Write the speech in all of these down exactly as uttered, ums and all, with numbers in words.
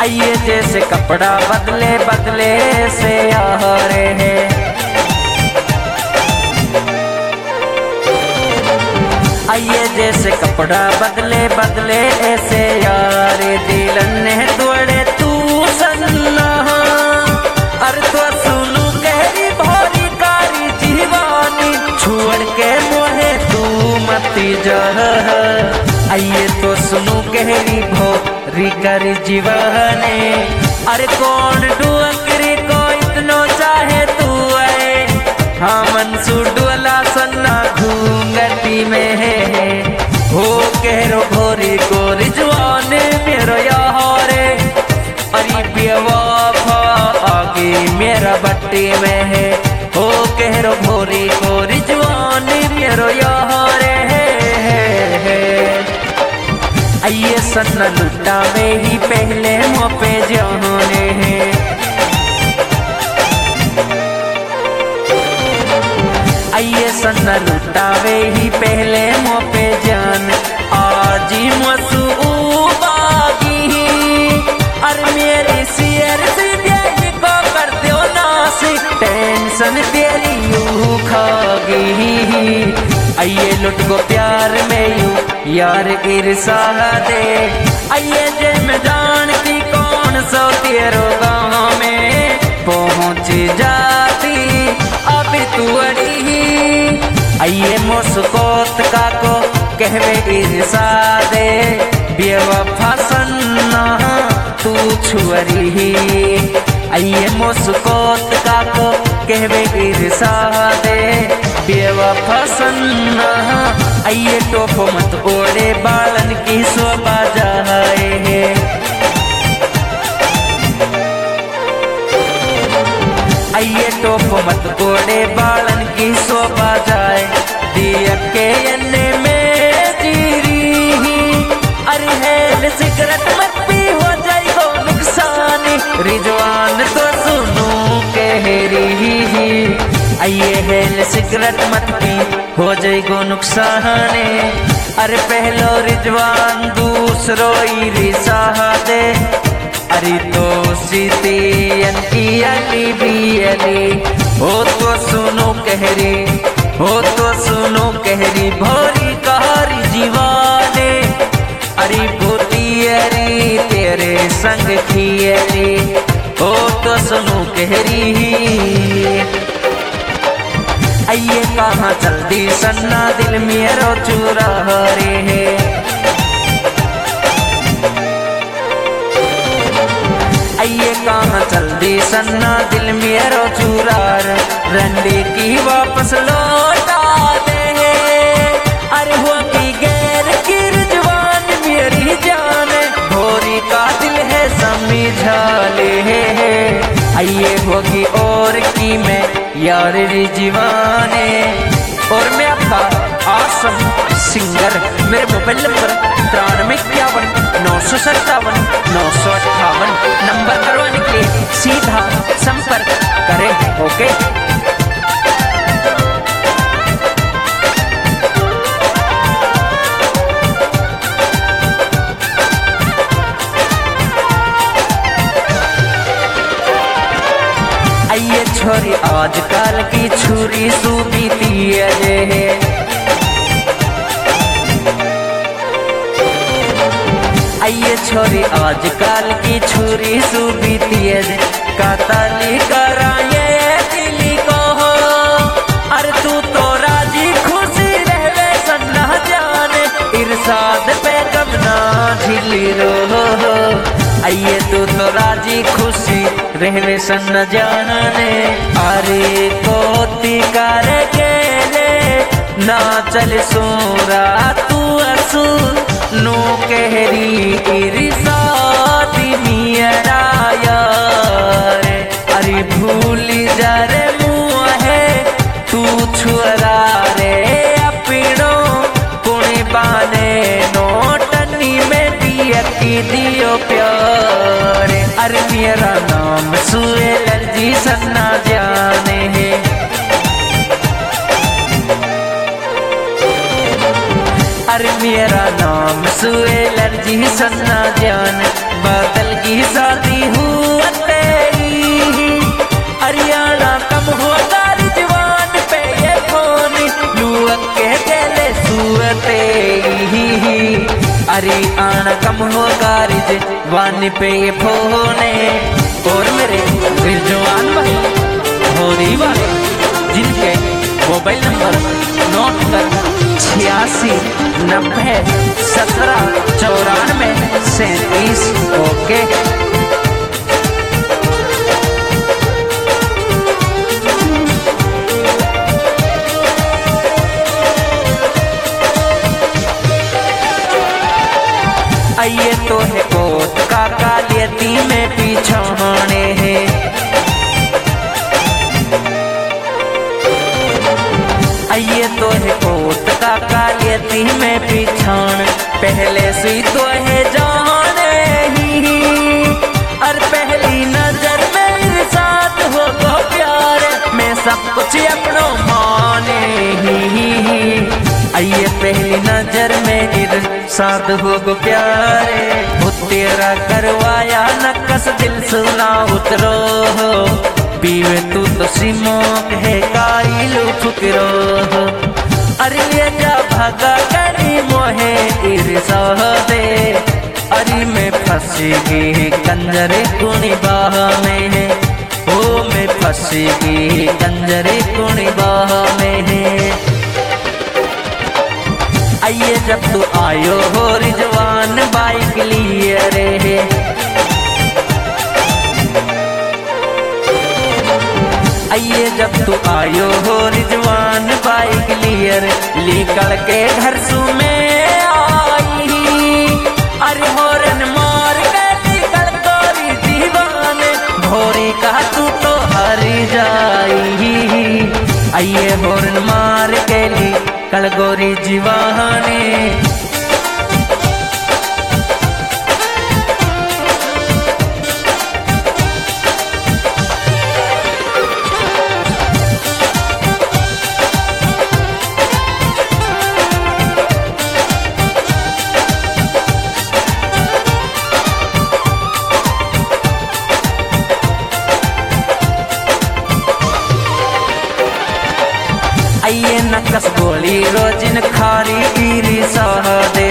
आइए जैसे कपड़ा बदले बदले से आ रहे हैं। आइए जैसे कपड़ा बदले बदले ऐसे यार दिलन ने तोड़े तू सन्ना अर तो सुनू गहरी भोरी कारी जीवानी छोड़ के मोहे तू मती जह। आइए तो सुनू गहरी भोरी कारी जीवानी अरे कौन डुअकरी को इतनो चाहे तू आए। हाँ मनसू डुअला सन्ना घूंगटी में है हो कहरो भोरी को रिजवान मेरो यारे अरे बेवफा आगे मेरा बट्टी में है हो कहरो भोरी को रिजवान मेरो यारे आइए सन्ना लुटा में ही पहले मोपे जाने हैं। आइए सन्ना लुटावे ही पहले मोपे जान आज ही मसूबागी अरे मेरी सियर से ब्याह को कर दो नासिक टेंशन तेरी यू खागी। आइए लुट को प्यार में यू यार ईर्षा दे। आइए जब मैं जानती कौन सो तेरो गाँव में पहुँच जाती अभी तू अड़ी। आइए मुस्कोत का को कहवे ईर्षा दे बेवफा सन्ना तू छुअरी। आइए मुस्कोत का को कहवे ईर्षा दे बेवफा सन्ना। आइए टोप मत ओढ़े बालन की शोभा जाए है। आइए टोप मत ओढ़े बालन की शोभा जाए दिया के अन्ने में जीरी अरे है सिगरेट मत पी हो जाएगा नुकसान रिजवान तो सुनू कहरी। आइए है सिगरेट मत पी हो जाएगा नुकसान अरे पहलो रिजवान दूसरो ईर्षा दे अरे तो सीती की अली भी अली हो तो सुनो कहरी हो तो सुनो कहरी भोरी कारी जीवाने अरे भूती अरी तेरे संग की अली हो तो सुनो कहरी। आइए कहाँ जल्दी सन्ना दिल मेरो चुरा रे है। आइए कहाँ जल्दी सन्ना दिल मेरो चुरार रंडी की वापस लौटा दे अरे हुआ की गैर की रिजवान मेरी जान भोरी का दिल है समझा ले। आइए होगी और की मैं यार रिजवाने और मैं आपका आसम सिंगर मेरे मोबाइल नंबर तिरानवे इक्यावन नौ सौ सत्तावन नौ सौ अट्ठावन नंबर करवाने के लिए सीधा संपर्क करें। ओके आइए छोरी आजकल की छुरी सूबीती है। आइए छोरी आजकल की छुरी सूबीती है कातली कराए दिली को हो अरे तू तो राजी खुशी रहवे सन्ना जाने इरसाद पे कबना झिली रो हो। आइए तू तो राजी खुशी रहवे सन्ना जाने अरे कोती कर के ले ना चल सोरा तू असू नो कहरी इरसादी मियरा यार अरे भूल जा रे मुँह है तू छुरा रे अपनो पुणे बाने नोटनी में दिया की दियो प्यार अरे मेरा नाम सुए लर्जी सन्ना जाने है। अरे मेरा नाम सुए एलर्जी सन्ना जान बादल की शादी हुआ तेरी हरियाणा कम होता रिजवान पे ये फोन लुअक के गले सुअते हरियाणा कम होगा रिजवान पे ये फोन और मेरे रिजवान भाई होरी वाले जिनके मोबाइल नंबर नोट कर छियासी नब्बे सत्रह चौरानवे सैंतीस ओके। आइए तो है कोट काका लेती में पीछाने है आइए तो है कोट काका लेती में पीछान पहले सुई तो है जाने ही और पहली नजर मेरे साथ हो तो प्यार मैं सब कुछ अपनों माने ही आइए पहली नजर में साथ हो गो प्यारे वो तेरा करवाया नकस दिल सुना उतरो पीवे तू तो सिमोक है काइलू फुकरो अरे ले जा भागा करी मोहे इरसा दे अरे मैं फंसेगी कंजरे कुनी बाह में है ओ मैं फंसेगी कंजरे कुनी बाह में है। आइए जब तू आयो हो रिजवान बाइक लिए रे आइए जब तू आयो हो रिजवान बाइक लिए रे निकल के घर सु में आई अरे होरन मार के निकल तोरी दीवान भोरी का तू तो हरी जाई आइए होरन मार के ली कल गोरी जीवाने आइए नकस गोली रोजिन खारी ईरी सह दे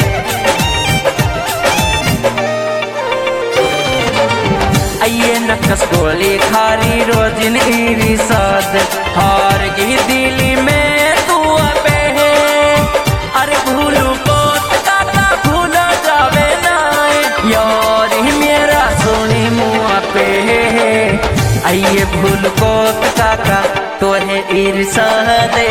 आइए नकस गोली खारी रोजिन ईरी साद हार की दिली में तू पे अरे भूलू पोत काका भूला जावे ना यार मेरा सोनी मुआ पे आइए भूल कोत काका तो है ईर्षा दे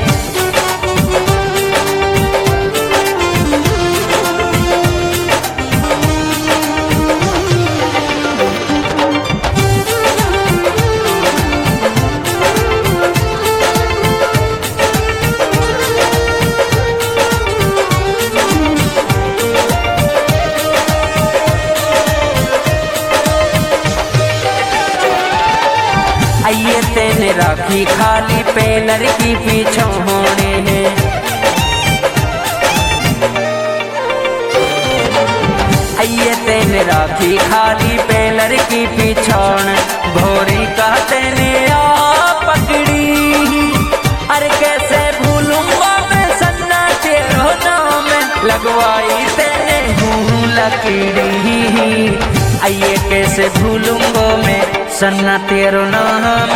आइए तेने राखी खाली पे लड़की पीछे होने हैं आइए तेने राखी खाली पे लड़की पीछान भोरी का तेने आ पकड़ी अरे कैसे भूलूंगा मैं सन्ना तेरो नाम लगवाई तेने हूँ लकड़ी आइए कैसे भूलूंगा मैं सन्ना तेरो नाम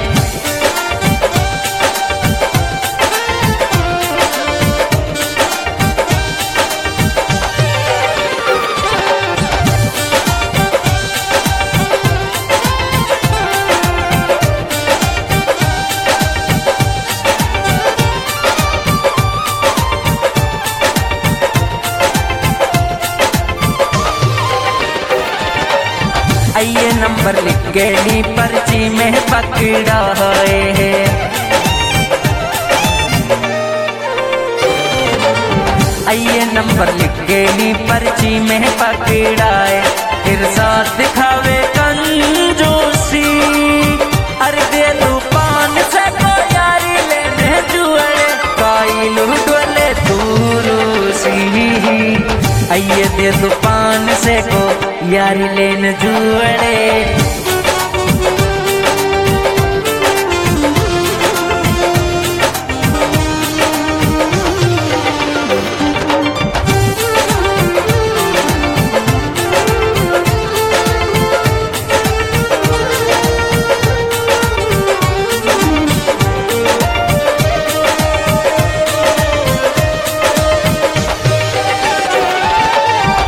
आइए नंबर लिख के ली पर्ची में पकड़ा है आइए नंबर लिख के ली पर्ची में पकड़ा है फिर साथ दिखावे कंजूसी अरे दे तू पान से को यारी लेने जुए काई लूट वाले दूरू दे तूफान से को यारी लेन जुड़े